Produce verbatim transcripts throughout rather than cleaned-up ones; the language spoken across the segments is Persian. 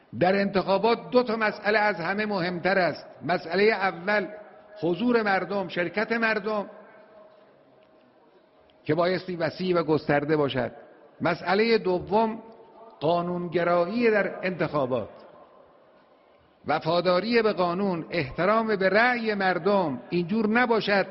در انتخابات دو تا مسئله از همه مهمتر است. مسئله اول حضور مردم، شرکت مردم که بایستی وسیع و گسترده باشد. مسئله دوم قانونگرایی در انتخابات، وفاداری به قانون، احترام به رأی مردم. اینجور نباشد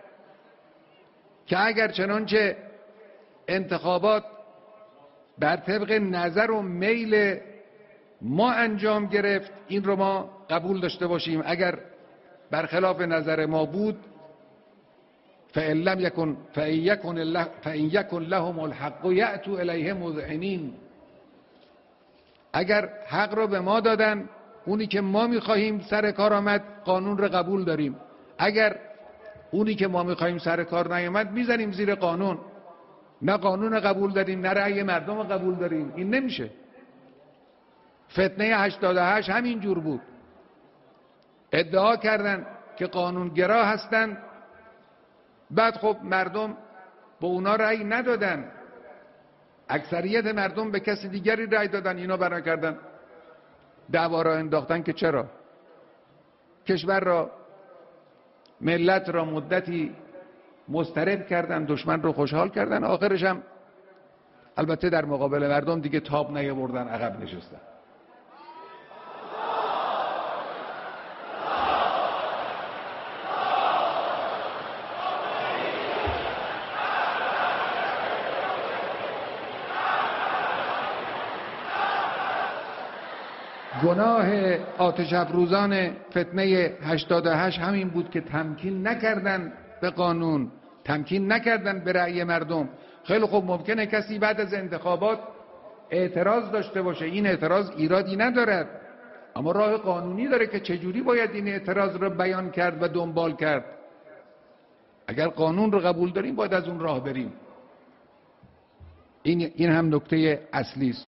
که اگر چنانچه انتخابات بر طبق نظر و میل ما انجام گرفت این رو ما قبول داشته باشیم، اگر برخلاف نظر ما بود فإن لم يكن فإن يكن الله فإن يكن لهم الحق يأتوا إليه مذعنین. اگر حق رو به ما دادن، اونی که ما میخواهیم سر کار آمد، قانون رو قبول داریم. اگر اونی که ما میخواهیم سر کار نیامد، میزنیم زیر قانون. نه قانون قبول داریم، نه رأی مردم رو قبول داریم. این نمیشه. فتنه هشتاد و هشت همین جور بود. ادعا کردن که قانونگرا هستن، بعد خب مردم به اونا رأی ندادن، اکثریت مردم به کسی دیگری رأی دادن. اینا بنا کردن دعوا را انداختن که چرا کشور را، ملت را مدتی مضطرب کردن، دشمن رو خوشحال کردن، آخرش هم البته در مقابل مردم دیگه تاب نیاوردن، عقب نشستن. گناه آتش افروزان فتنه هشتاد و هشت همین بود که تمکین نکردن به قانون، تمکین نکردن به رأی مردم. خیلی خوب، ممکنه کسی بعد از انتخابات اعتراض داشته باشه، این اعتراض ایرادی ندارد، اما راه قانونی داره که چجوری باید این اعتراض رو بیان کرد و دنبال کرد. اگر قانون رو قبول داریم باید از اون راه بریم. این این هم نکته اصلی است.